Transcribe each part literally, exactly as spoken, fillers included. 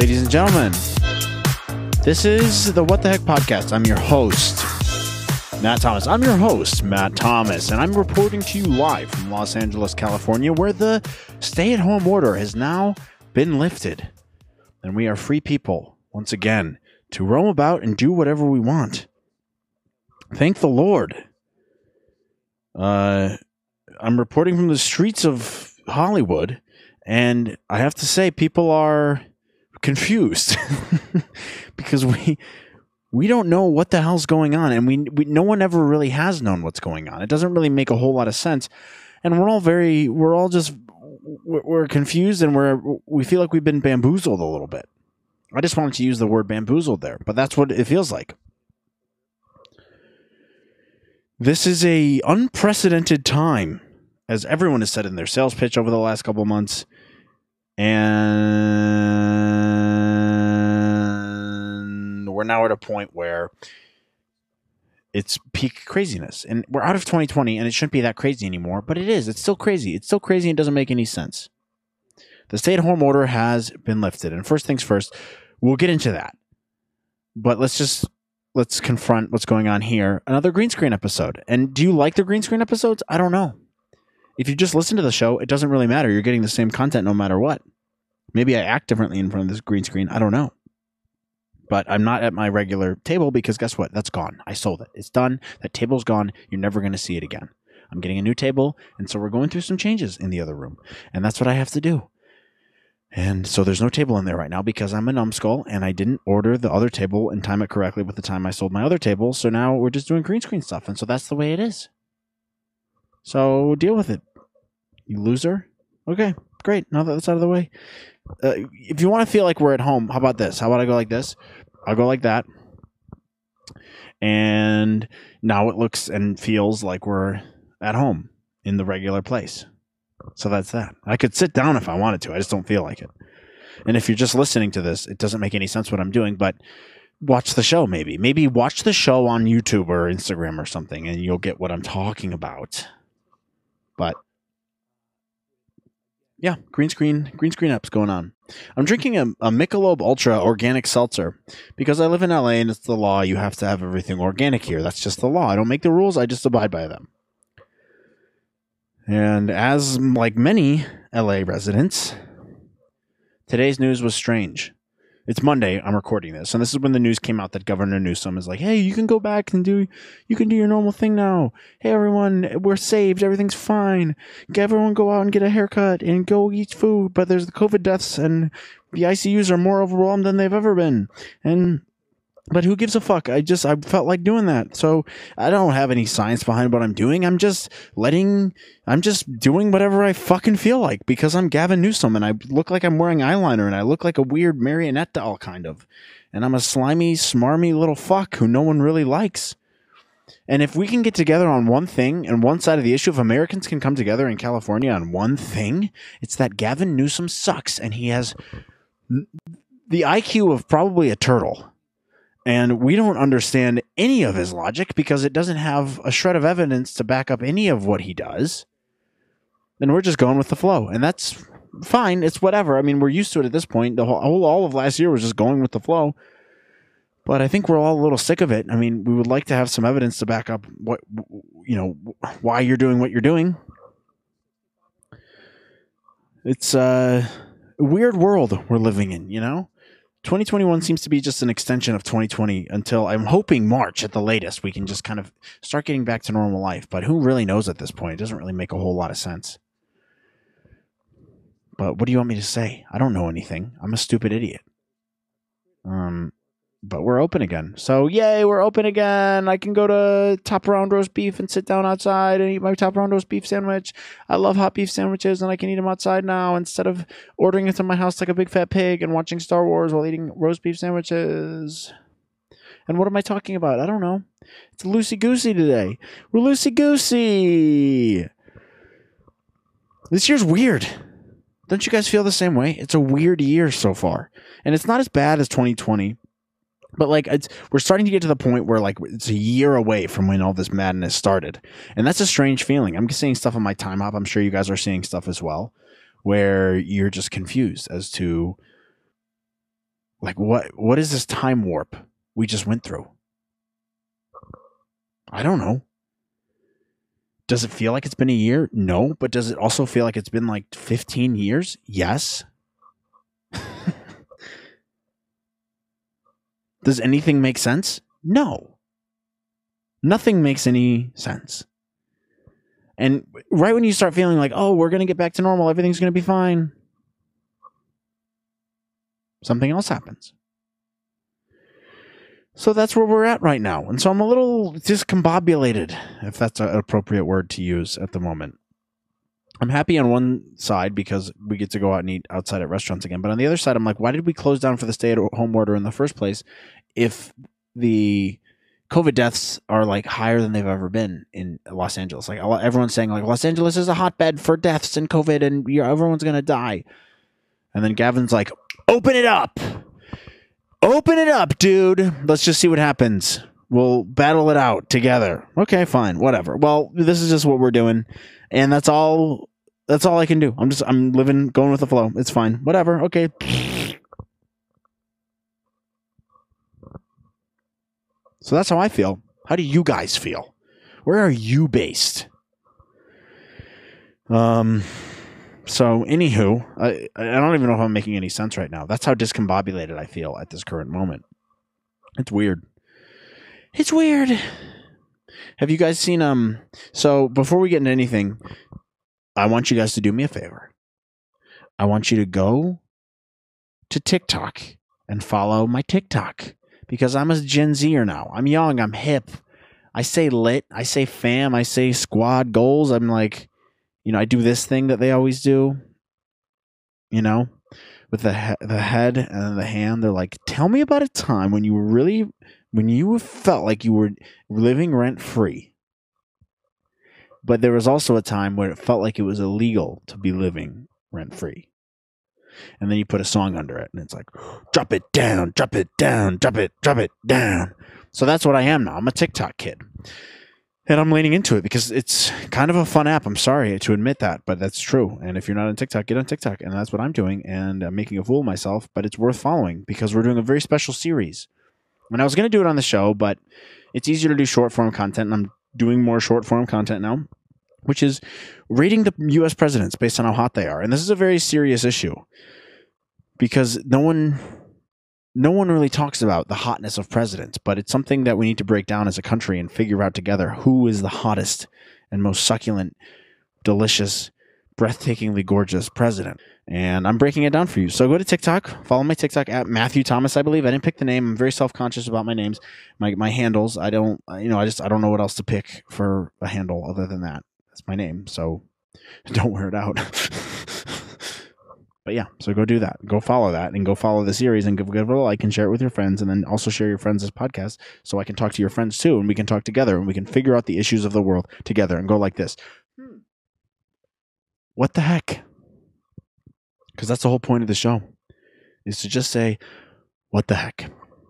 ladies and gentlemen. This is the What the Heck podcast. I'm your host, Matt Thomas. I'm your host, Matt Thomas, and I'm reporting to you live from Los Angeles, California, where the stay-at-home order has now been lifted. And we are free people, once again, to roam about and do whatever we want. Thank the Lord. Uh, I'm reporting from the streets of Hollywood, and I have to say, people are confused because we we don't know what the hell's going on, and we, we no one ever really has known what's going on. It doesn't really make a whole lot of sense, and we're all very we're all just we're confused, and we're we feel like we've been bamboozled a little bit. I just wanted to use the word bamboozled there, but that's what it feels like. This is a unprecedented time, as everyone has said in their sales pitch over the last couple of months. And we're now at a point where it's peak craziness. And we're out of twenty twenty, and it shouldn't be that crazy anymore. But it is. It's still crazy. It's still crazy and doesn't make any sense. The stay-at-home order has been lifted. And first things first, we'll get into that. But let's just... let's confront what's going on here. Another green screen episode. And do you like the green screen episodes? I don't know. If you just listen to the show, it doesn't really matter. You're getting the same content no matter what. Maybe I act differently in front of this green screen. I don't know. But I'm not at my regular table because guess what? That's gone. I sold it. It's done. That table's gone. You're never going to see it again. I'm getting a new table, and so we're going through some changes in the other room. And that's what I have to do. And so there's no table in there right now because I'm a numbskull and I didn't order the other table and time it correctly with the time I sold my other table. So now we're just doing green screen stuff. And so that's the way it is. So deal with it, you loser. Okay, great. Now that that's out of the way. Uh, if you want to feel like we're at home, how about this? How about I go like this? I'll go like that. And now it looks and feels like we're at home in the regular place. So that's that. I could sit down if I wanted to. I just don't feel like it. And if you're just listening to this, it doesn't make any sense what I'm doing, but watch the show maybe. Maybe watch the show on YouTube or Instagram or something, and you'll get what I'm talking about. But yeah, green screen, green screen apps going on. I'm drinking a, a Michelob Ultra organic seltzer because I live in L A and it's the law. You have to have everything organic here. That's just the law. I don't make the rules. I just abide by them. And as like many L A residents, today's news was strange. It's Monday. I'm recording this, and this is when the news came out that Governor Newsom is like, "Hey, you can go back and do, you can do your normal thing now. Hey, everyone, we're saved. Everything's fine. Everyone go out and get a haircut and go eat food. But there's the COVID deaths, and the I C Us are more overwhelmed than they've ever been. And but who gives a fuck? I just, I felt like doing that. So I don't have any science behind what I'm doing. I'm just letting, I'm just doing whatever I fucking feel like because I'm Gavin Newsom and I look like I'm wearing eyeliner and I look like a weird marionette doll kind of. And I'm a slimy, smarmy little fuck who no one really likes. And if we can get together on one thing and one side of the issue, if Americans can come together in California on one thing, it's that Gavin Newsom sucks and he has the I Q of probably a turtle. And we don't understand any of his logic because it doesn't have a shred of evidence to back up any of what he does. Then we're just going with the flow. And that's fine. It's whatever. I mean, we're used to it at this point. The whole, all of last year was just going with the flow. But I think we're all a little sick of it. I mean, we would like to have some evidence to back up what, you know, why you're doing what you're doing. It's a weird world we're living in, you know? twenty twenty-one seems to be just an extension of twenty twenty until I'm hoping March at the latest we can just kind of start getting back to normal life. But who really knows at this point? It doesn't really make a whole lot of sense. But what do you want me to say? I don't know anything. I'm a stupid idiot. Um, but we're open again. So yay, we're open again. I can go to Top Round Roast Beef and sit down outside and eat my Top Round Roast Beef sandwich. I love hot beef sandwiches and I can eat them outside now instead of ordering it to my house like a big fat pig and watching Star Wars while eating roast beef sandwiches. And what am I talking about? I don't know. It's loosey-goosey today. We're loosey-goosey. This year's weird. Don't you guys feel the same way? It's a weird year so far. And it's not as bad as twenty twenty. But like it's, we're starting to get to the point where like it's a year away from when all this madness started. And that's a strange feeling. I'm seeing stuff on my time hop. I'm sure you guys are seeing stuff as well, where you're just confused as to Like, what? What is this time warp we just went through? I don't know. Does it feel like it's been a year? No. But does it also feel like it's been like fifteen years? Yes. Does anything make sense? No. Nothing makes any sense. And right when you start feeling like, oh, we're going to get back to normal, everything's going to be fine, something else happens. So that's where we're at right now. And so I'm a little discombobulated, if that's an appropriate word to use at the moment. I'm happy on one side because we get to go out and eat outside at restaurants again. But on the other side, I'm like, why did we close down for the stay-at-home order in the first place if the COVID deaths are like higher than they've ever been in Los Angeles? Like everyone's saying, like Los Angeles is a hotbed for deaths and COVID, and everyone's gonna die. And then Gavin's like, open it up, open it up, dude. Let's just see what happens. We'll battle it out together. Okay, fine, whatever. Well, this is just what we're doing, and that's all. That's all I can do. I'm just I'm living, going with the flow. It's fine. Whatever. Okay. So that's how I feel. How do you guys feel? Where are you based? Um. So, anywho, I I don't even know if I'm making any sense right now. That's how discombobulated I feel at this current moment. It's weird. It's weird. Have you guys seen um? So before we get into anything, I want you guys to do me a favor. I want you to go to TikTok and follow my TikTok. Because I'm a Gen Zer now. I'm young. I'm hip. I say lit. I say fam. I say squad goals. I'm like, you know, I do this thing that they always do. You know, with the he- the head and the hand. They're like, tell me about a time when you were really, when you felt like you were living rent free. But there was also a time where it felt like it was illegal to be living rent free. And then you put a song under it, and it's like, drop it down, drop it down, drop it, drop it down. So that's what I am now. I'm a TikTok kid. And I'm leaning into it because it's kind of a fun app. I'm sorry to admit that, but that's true. And if you're not on TikTok, get on TikTok. And that's what I'm doing. And I'm making a fool of myself, but it's worth following because we're doing a very special series. And I was going to do it on the show, but it's easier to do short form content. And I'm doing more short form content now, which is rating the U S presidents based on how hot they are. And this is a very serious issue because no one no one really talks about the hotness of presidents, but it's something that we need to break down as a country and figure out together who is the hottest and most succulent, delicious, breathtakingly gorgeous president. And I'm breaking it down for you. So go to TikTok, follow my TikTok at Matthew Thomas, I believe. I didn't pick the name. I'm very self-conscious about my names, my my handles. I don't, you know, I just, I don't know what else to pick for a handle other than that. That's my name, so don't wear it out. But yeah, so go do that. Go follow that and go follow the series and give, give it a like and share it with your friends, and then also share your friends' podcast so I can talk to your friends too, and we can talk together and we can figure out the issues of the world together and go like this. Hmm. What the heck? Because that's the whole point of the show, is to just say, what the heck?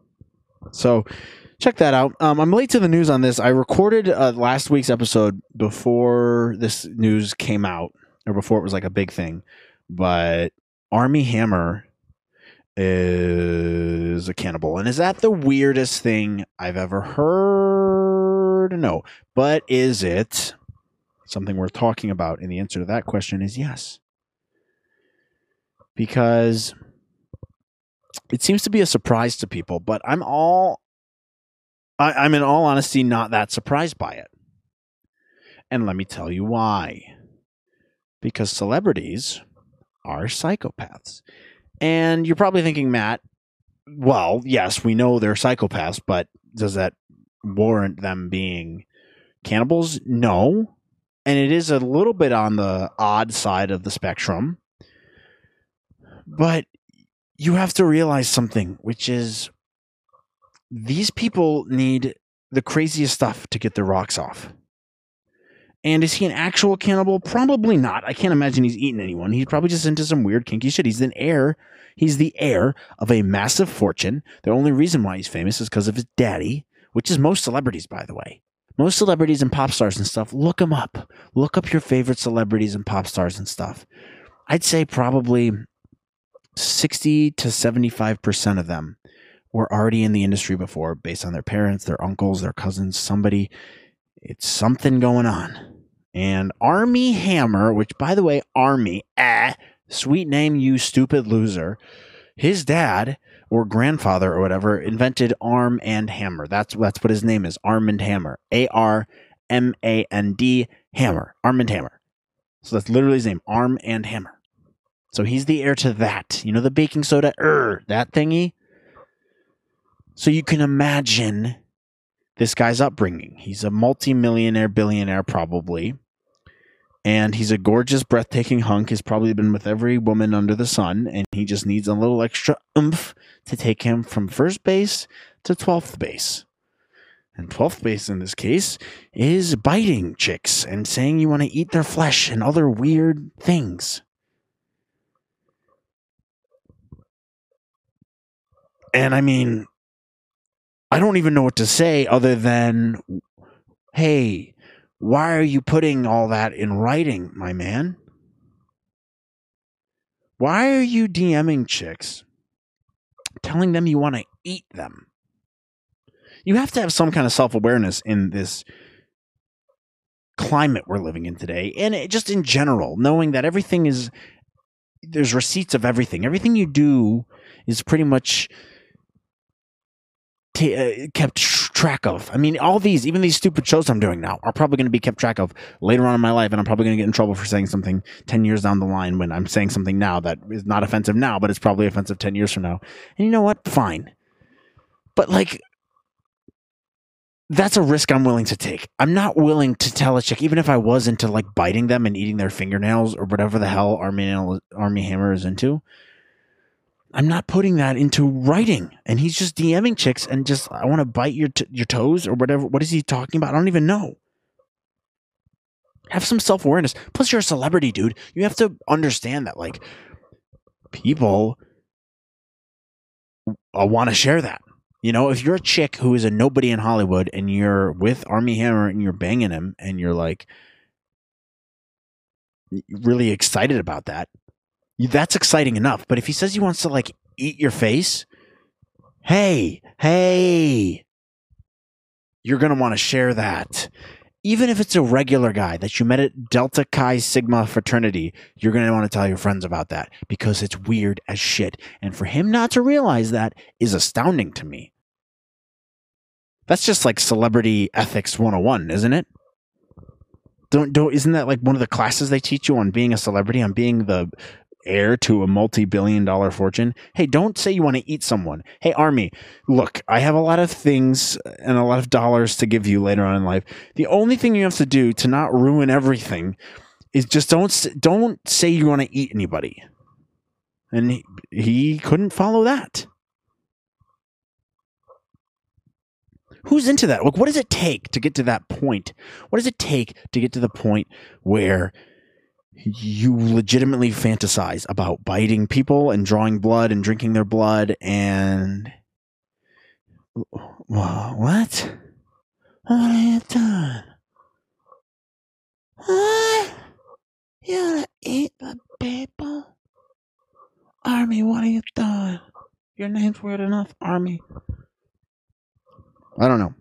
So check that out. Um, I'm late to the news on this. I recorded uh, last week's episode before this news came out, or before it was like a big thing. But Armie Hammer is a cannibal. And is that the weirdest thing I've ever heard? No. But is it something worth talking about? And the answer to that question is yes. Because it seems to be a surprise to people, but I'm all, I, I'm in all honesty not that surprised by it. And let me tell you why. Because celebrities are psychopaths. And you're probably thinking, Matt, well, yes, we know they're psychopaths, but does that warrant them being cannibals? No. And it is a little bit on the odd side of the spectrum. But you have to realize something, which is these people need the craziest stuff to get their rocks off. And is he an actual cannibal? Probably not. I can't imagine he's eaten anyone. He's probably just into some weird kinky shit. He's an heir. He's the heir of a massive fortune. The only reason why he's famous is because of his daddy, which is most celebrities, by the way. Most celebrities and pop stars and stuff, look them up. Look up your favorite celebrities and pop stars and stuff. I'd say probably sixty to seventy-five percent of them were already in the industry before, based on their parents, their uncles, their cousins, somebody. It's something going on. And Armie Hammer, which, by the way, Armie, ah, sweet name, you stupid loser. His dad or grandfather or whatever invented Arm and Hammer. That's that's what his name is, Armand Hammer. A R M A N D, Hammer. Armand Hammer. So that's literally his name, Arm and Hammer. So he's the heir to that. You know, the baking soda, er, that thingy? So you can imagine this guy's upbringing. He's a multi-millionaire, billionaire probably. And he's a gorgeous, breathtaking hunk. He's probably been with every woman under the sun. And he just needs a little extra oomph to take him from first base to twelfth base. And twelfth base in this case is biting chicks and saying you want to eat their flesh and other weird things. And I mean, I don't even know what to say other than, hey, why are you putting all that in writing, my man? Why are you DMing chicks, telling them you want to eat them? You have to have some kind of self-awareness in this climate we're living in today, and it, just in general, knowing that everything is, there's receipts of everything. Everything you do is pretty much t- uh, kept tr- track of. I mean, all these, even these stupid shows I'm doing now, are probably going to be kept track of later on in my life, and I'm probably going to get in trouble for saying something ten years down the line when I'm saying something now that is not offensive now, but it's probably offensive ten years from now. And you know what? Fine. But, like, that's a risk I'm willing to take. I'm not willing to tell a chick, even if I was into like biting them and eating their fingernails or whatever the hell Armie, Armie Hammer is into. I'm not putting that into writing. And he's just DMing chicks and just, I want to bite your t- your toes or whatever. What is he talking about? I don't even know. Have some self-awareness. Plus, you're a celebrity, dude. You have to understand that, like, people uh, want to share that. You know, if you're a chick who is a nobody in Hollywood and you're with Armie Hammer and you're banging him and you're like really excited about that, that's exciting enough. But if he says he wants to like eat your face, hey, hey, you're going to want to share that. Even if it's a regular guy that you met at Delta Chi Sigma fraternity, you're going to want to tell your friends about that because it's weird as shit. And for him not to realize that is astounding to me. That's just like celebrity ethics one oh one, isn't it? Don't don't isn't that like one of the classes they teach you on being a celebrity, on being the heir to a multi-billion dollar fortune? Hey, don't say you want to eat someone. Hey, Armie, look, I have a lot of things and a lot of dollars to give you later on in life. The only thing you have to do to not ruin everything is just don't don't say you want to eat anybody. And he, he couldn't follow that. Who's into that? Like, what does it take to get to that point? What does it take to get to the point where you legitimately fantasize about biting people and drawing blood and drinking their blood and... What? What are you doing? What? You wanna eat the people? Armie, what are you doing? Your name's weird enough, Armie. I don't know.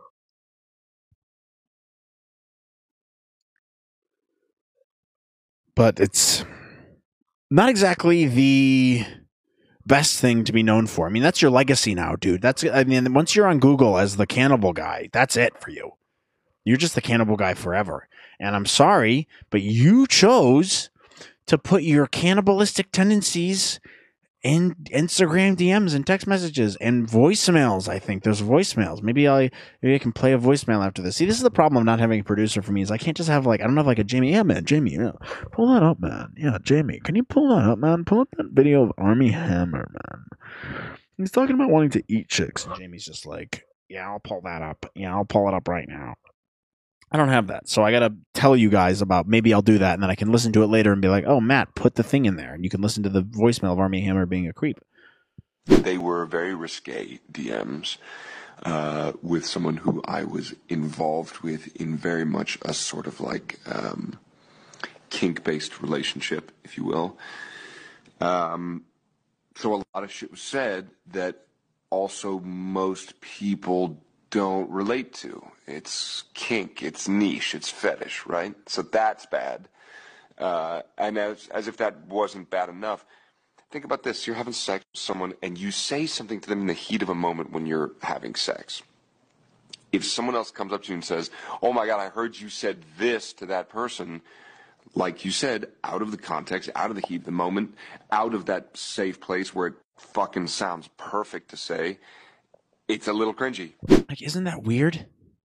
But it's not exactly the best thing to be known for. I mean, that's your legacy now, dude. That's, I mean, once you're on Google as the cannibal guy, that's it for you. You're just the cannibal guy forever. And I'm sorry, but you chose to put your cannibalistic tendencies in Instagram D Ms and text messages and voicemails. I think there's voicemails. Maybe I maybe I can play a voicemail after this. See, this is the problem of not having a producer for me, is I can't just have like, I don't have like a Jamie. Yeah, man, Jamie, yeah, pull that up, man. Yeah, Jamie, can you pull that up, man? Pull up that video of Armie Hammer, man. He's talking about wanting to eat chicks. And Jamie's just like, yeah, I'll pull that up. Yeah, I'll pull it up right now. I don't have that. So I got to tell you guys about, maybe I'll do that, and then I can listen to it later and be like, oh, Matt, put the thing in there. And you can listen to the voicemail of Armie Hammer being a creep. They were very risque D Ms uh, with someone who I was involved with in very much a sort of like um, kink-based relationship, if you will. Um, So a lot of shit was said that also most people don't relate to. It's kink, it's niche, it's fetish, right? So that's bad. Uh, and as, as if that wasn't bad enough, think about this. You're having sex with someone and you say something to them in the heat of a moment when you're having sex. If someone else comes up to you and says, oh my God, I heard you said this to that person, like you said, out of the context, out of the heat of the moment, out of that safe place where it fucking sounds perfect to say, it's a little cringy. Like, isn't that weird?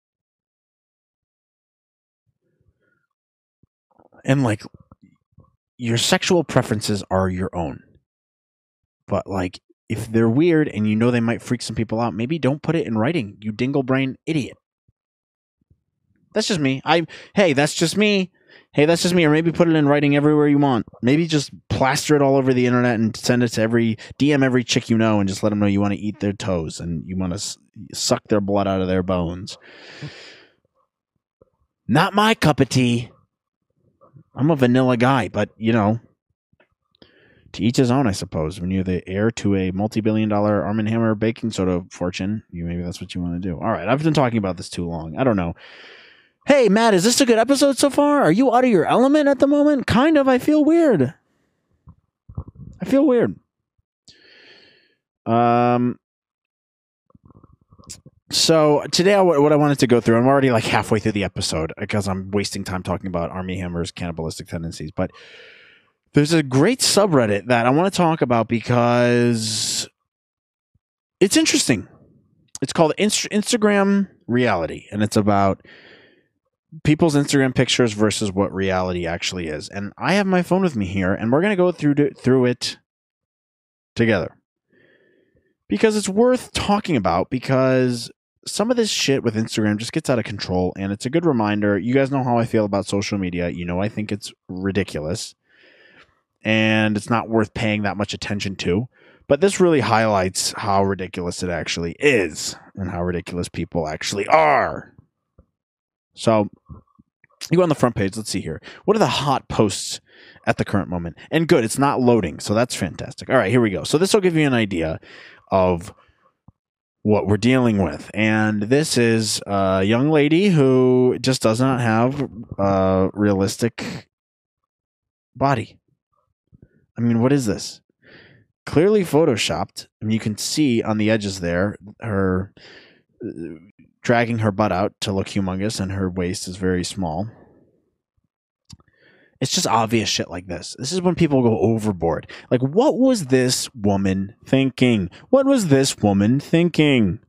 And like, your sexual preferences are your own. But like, if they're weird and you know they might freak some people out, maybe don't put it in writing, you dingle brain idiot. That's just me. I hey, that's just me. Hey, that's just me. Or maybe put it in writing everywhere you want. Maybe just plaster it all over the internet and send it to every D M every chick you know and just let them know you want to eat their toes and you want to s- suck their blood out of their bones. Not my cup of tea. I'm a vanilla guy, but you know, to each his own, I suppose. When you're the heir to a multi-billion dollar Arm and Hammer baking soda fortune, you maybe that's what you want to do. All right, I've been talking about this too long. I don't know. Hey, Matt, is this a good episode so far? Are you out of your element at the moment? Kind of. I feel weird. I feel weird. Um. So today, what I wanted to go through, I'm already like halfway through the episode because I'm wasting time talking about Armie Hammer's cannibalistic tendencies. But there's a great subreddit that I want to talk about because it's interesting. It's called Inst- Instagram Reality, and it's about people's Instagram pictures versus what reality actually is. And I have my phone with me here, and we're going to go through to, through it together because it's worth talking about because some of this shit with Instagram just gets out of control, and it's a good reminder. You guys know how I feel about social media. You know I think it's ridiculous, and it's not worth paying that much attention to. But this really highlights how ridiculous it actually is and how ridiculous people actually are. So you go on the front page. Let's see here. What are the hot posts at the current moment? And good, it's not loading, so that's fantastic. All right, here we go. So this will give you an idea of what we're dealing with. And this is a young lady who just does not have a realistic body. I mean, what is this? Clearly photoshopped. I mean, you can see on the edges there her dragging her butt out to look humongous, and her waist is very small. It's just obvious shit like this. This is when people go overboard. Like, what was this woman thinking? What was this woman thinking?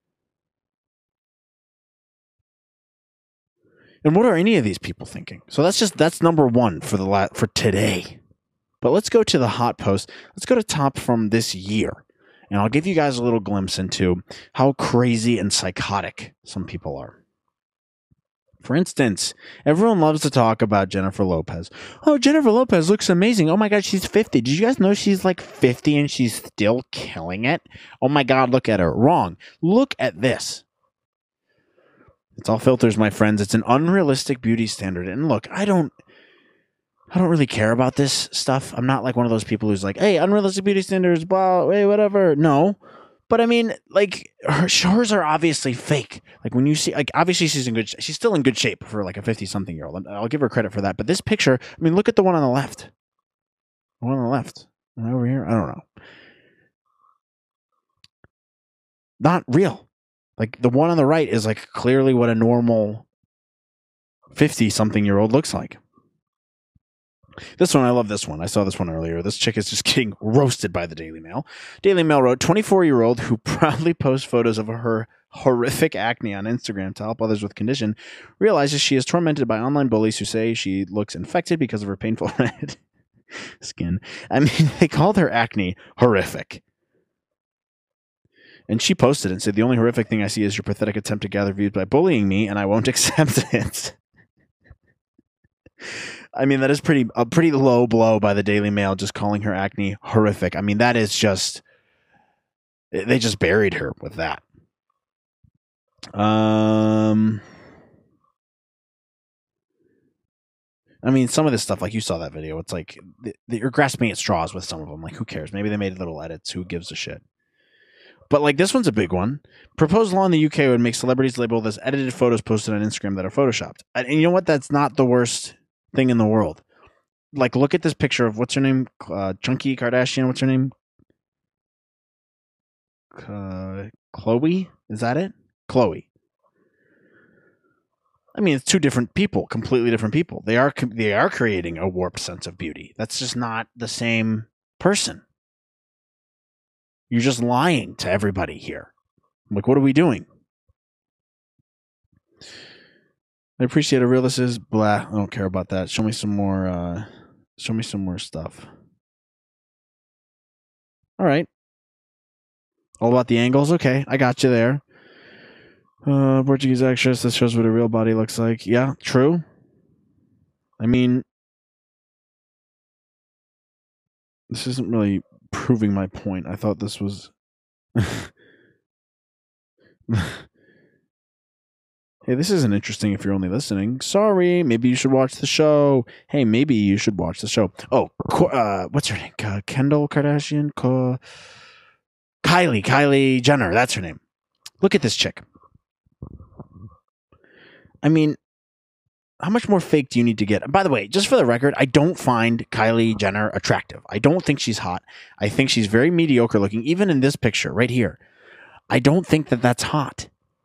And what are any of these people thinking? So that's just that's number one for the la- for today. But let's go to the hot post. Let's go to top from this year. And I'll give you guys a little glimpse into how crazy and psychotic some people are. For instance, everyone loves to talk about Jennifer Lopez. Oh, Jennifer Lopez looks amazing. Oh my God, she's fifty. Did you guys know she's like fifty and she's still killing it? Oh my God, look at her. Wrong. Look at this. It's all filters, my friends. It's an unrealistic beauty standard. And look, I don't I don't really care about this stuff. I'm not like one of those people who's like, hey, unrealistic beauty standards, blah, hey, whatever. No. But I mean, like, her, hers are obviously fake. Like, when you see, like, obviously she's in good, she's still in good shape for like a fifty-something year old. I'll give her credit for that. But this picture, I mean, look at the one on the left. The one on the left. Am I over here? I don't know. Not real. Like, the one on the right is like clearly what a normal fifty-something year old looks like. This one, I love this one. I saw this one earlier. This chick is just getting roasted by the Daily Mail. Daily Mail wrote, twenty-four-year-old who proudly posts photos of her horrific acne on Instagram to help others with condition realizes she is tormented by online bullies who say she looks infected because of her painful red skin. I mean, they called her acne horrific. And she posted and said, the only horrific thing I see is your pathetic attempt to gather views by bullying me, and I won't accept it. I mean, that is pretty a pretty low blow by the Daily Mail, just calling her acne horrific. I mean, that is just, they just buried her with that. Um, I mean, some of this stuff, like you saw that video, it's like you're grasping at straws with some of them. Like, who cares? Maybe they made little edits. Who gives a shit? But like this one's a big one. Proposed law in the U K would make celebrities labeled as edited photos posted on Instagram that are photoshopped. And you know what? That's not the worst thing in the world. Like, look at this picture of what's her name? Uh, Chunky Kardashian. What's her name? Uh, Chloe? Is that it? Chloe. I mean, it's two different people, completely different people. They are they are creating a warped sense of beauty. That's just not the same person. You're just lying to everybody here. Like, what are we doing? I appreciate how real this is. Blah. I don't care about that. Show me some more. Uh, show me some more stuff. All right. All about the angles. Okay, I got you there. Uh, Portuguese actress. This shows what a real body looks like. Yeah, true. I mean, this isn't really proving my point. I thought this was. Hey, this isn't interesting if you're only listening. Sorry, maybe you should watch the show. Hey, maybe you should watch the show. Oh, uh, what's her name? Uh, Kendall Kardashian? Ko- Kylie. Kylie Jenner. That's her name. Look at this chick. I mean, how much more fake do you need to get? And by the way, just for the record, I don't find Kylie Jenner attractive. I don't think she's hot. I think she's very mediocre looking. Even in this picture right here, I don't think that that's hot.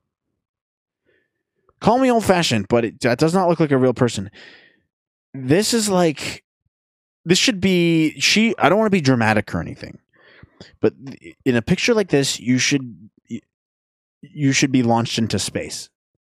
Call me old-fashioned, but it, that does not look like a real person. This is like, this should be, she, I don't want to be dramatic or anything, but in a picture like this, you should, you should be launched into space.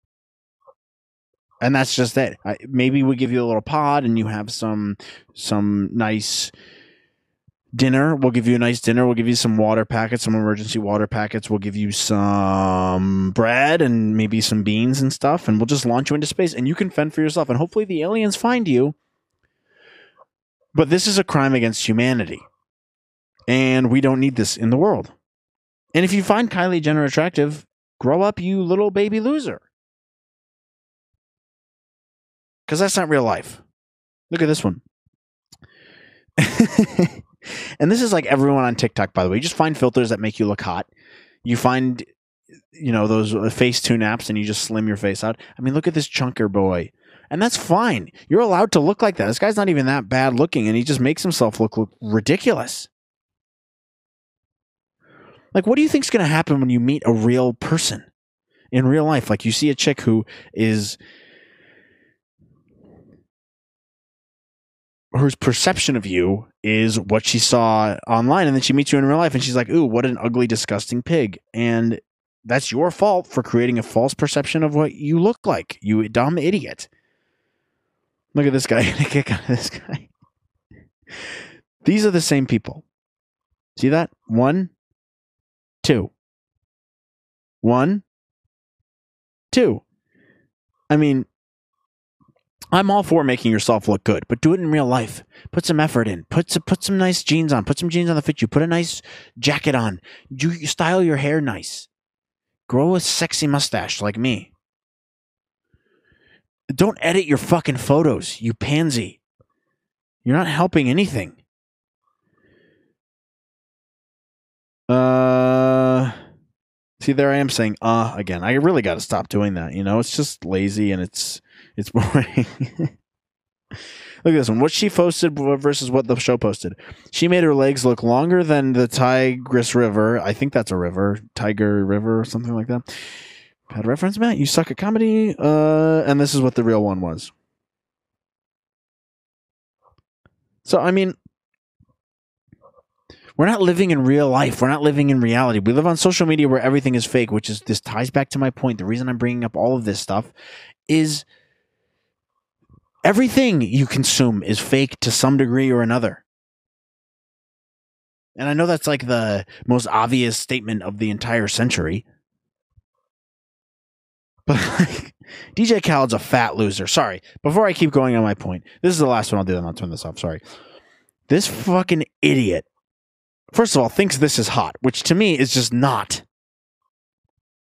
And that's just it. I, maybe we give you a little pod and you have some some nice dinner. We'll give you a nice dinner. We'll give you some water packets, some emergency water packets. We'll give you some bread and maybe some beans and stuff. And we'll just launch you into space and you can fend for yourself. And hopefully the aliens find you. But this is a crime against humanity. And we don't need this in the world. And if you find Kylie Jenner attractive, grow up, you little baby loser. Because that's not real life. Look at this one. And this is like everyone on TikTok, by the way. You just find filters that make you look hot. You find, you know, those Facetune apps and you just slim your face out. I mean, look at this chunker boy. And that's fine. You're allowed to look like that. This guy's not even that bad looking and he just makes himself look, look ridiculous. Like, what do you think's going to happen when you meet a real person in real life? Like, you see a chick who is... whose perception of you is what she saw online, and then she meets you in real life and she's like, ooh, what an ugly, disgusting pig. And that's your fault for creating a false perception of what you look like, you dumb idiot. Look at this guy. Get a kick out of this guy. These are the same people. See that? One, two. One, two. I mean, I'm all for making yourself look good, but do it in real life. Put some effort in. Put some, put some nice jeans on. Put some jeans on that fit you. Put a nice jacket on. You, you style your hair nice. Grow a sexy mustache like me. Don't edit your fucking photos, you pansy. You're not helping anything. Uh, see, there I am saying uh again. I really got to stop doing that. You know, it's just lazy and it's it's boring. Look at this one. What she posted versus what the show posted. She made her legs look longer than the Tigris River. I think that's a river. Tiger River or something like that. Had a reference, Matt? You suck at comedy. Uh, and this is what the real one was. So, I mean, we're not living in real life. We're not living in reality. We live on social media where everything is fake, which is, this ties back to my point. The reason I'm bringing up all of this stuff is everything you consume is fake to some degree or another. And I know that's like the most obvious statement of the entire century. But like, D J Khaled's a fat loser. Sorry. Before I keep going on my point, this is the last one I'll do, then I'll turn this off. Sorry. This fucking idiot, first of all, thinks this is hot, which to me is just not.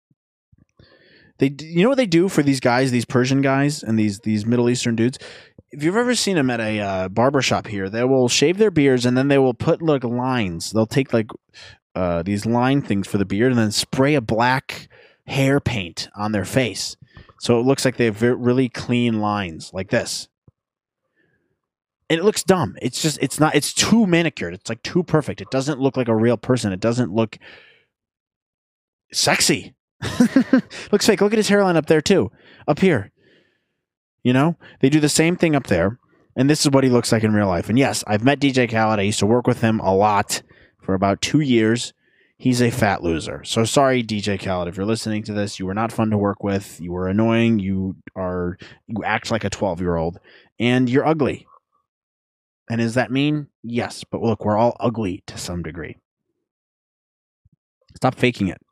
They, you know what they do for these guys, these Persian guys and these these Middle Eastern dudes? if you've ever seen them at a uh, barbershop here, they will shave their beards and then they will put like lines. They'll take like uh, these line things for the beard and then spray a black hair paint on their face. So it looks like they have really clean lines like this. And it looks dumb. It's just, it's not, it's too manicured. It's like too perfect. It doesn't look like a real person. It doesn't look sexy. Looks fake. Look at his hairline up there too. Up here. You know, they do the same thing up there. And this is what he looks like in real life. And yes, I've met D J Khaled. I used to work with him a lot for about two years. He's a fat loser. So sorry, D J Khaled, if you're listening to this, you were not fun to work with. You were annoying. You are, you act like a twelve year old and you're ugly. And is that mean? Yes. But look, we're all ugly to some degree. Stop faking it.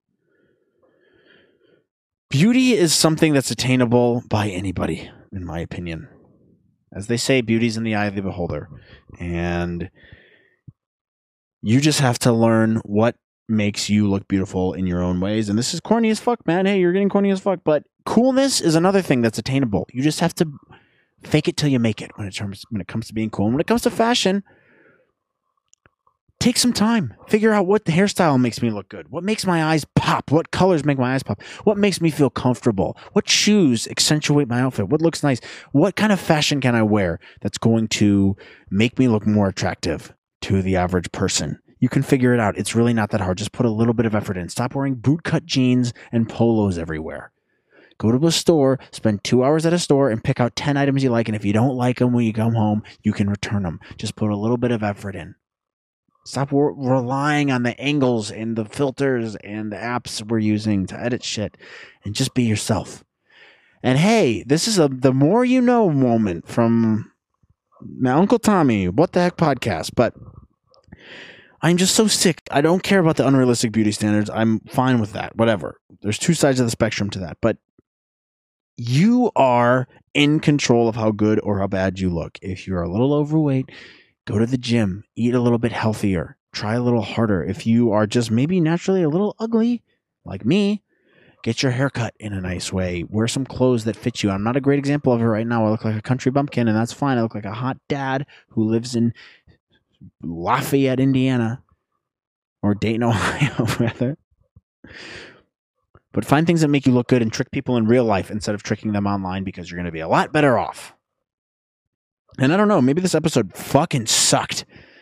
Beauty is something that's attainable by anybody, in my opinion. As they say, beauty's in the eye of the beholder. And you just have to learn what makes you look beautiful in your own ways. And this is corny as fuck, man. Hey, you're getting corny as fuck. But coolness is another thing that's attainable. You just have to fake it till you make it when it comes, when it comes to being cool. And when it comes to fashion, take some time. Figure out what the hairstyle makes me look good. What makes my eyes pop? What colors make my eyes pop? What makes me feel comfortable? What shoes accentuate my outfit? What looks nice? What kind of fashion can I wear that's going to make me look more attractive to the average person? You can figure it out. It's really not that hard. Just put a little bit of effort in. Stop wearing bootcut jeans and polos everywhere. Go to a store, spend two hours at a store, and pick out ten items you like. And if you don't like them when you come home, you can return them. Just put a little bit of effort in. Stop re- relying on the angles and the filters and the apps we're using to edit shit, and just be yourself. And hey, this is a the more you know moment from my Uncle Tommy, What the Heck podcast. But I'm just so sick. I don't care about the unrealistic beauty standards. I'm fine with that. Whatever. There's two sides of the spectrum to that. But you are in control of how good or how bad you look. If you're a little overweight, go to the gym, eat a little bit healthier, try a little harder. If you are just maybe naturally a little ugly, like me, get your hair cut in a nice way. Wear some clothes that fit you. I'm not a great example of it right now. I look like a country bumpkin, and that's fine. I look like a hot dad who lives in Lafayette, Indiana, or Dayton, Ohio, rather. But find things that make you look good and trick people in real life instead of tricking them online, because you're going to be a lot better off. And I don't know, maybe this episode fucking sucked.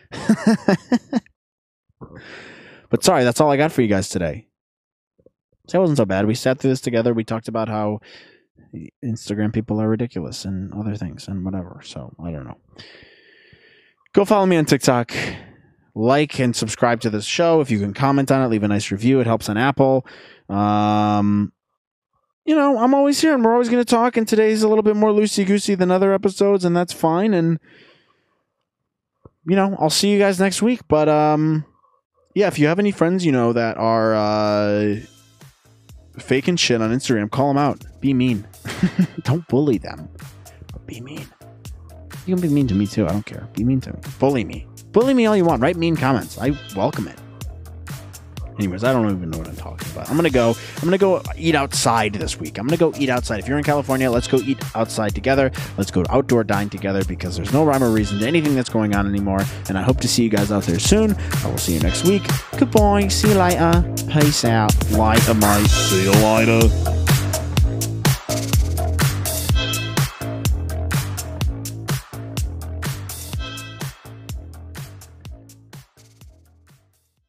But sorry, that's all I got for you guys today. So it wasn't so bad. We sat through this together. We talked about how Instagram people are ridiculous and other things and whatever. So I don't know. Go follow me on TikTok. Like and subscribe to this show. If you can comment on it, leave a nice review. It helps on Apple. Um... You know, I'm always here and we're always going to talk, and today's a little bit more loosey-goosey than other episodes, and that's fine. And, you know, I'll see you guys next week. But, um, yeah, if you have any friends, you know, that are uh, faking shit on Instagram, call them out. Be mean. Don't bully them, but be mean. You can be mean to me, too. I don't care. Be mean to me. Bully me. Bully me all you want. Write mean comments. I welcome it. Anyways, I don't even know what I'm talking about. I'm going to go. I'm going to go eat outside this week. I'm going to go eat outside. If you're in California, let's go eat outside together. Let's go outdoor dine together, because there's no rhyme or reason to anything that's going on anymore. And I hope to see you guys out there soon. I will see you next week. Goodbye. See you later. Peace out. Later, mate. See you later.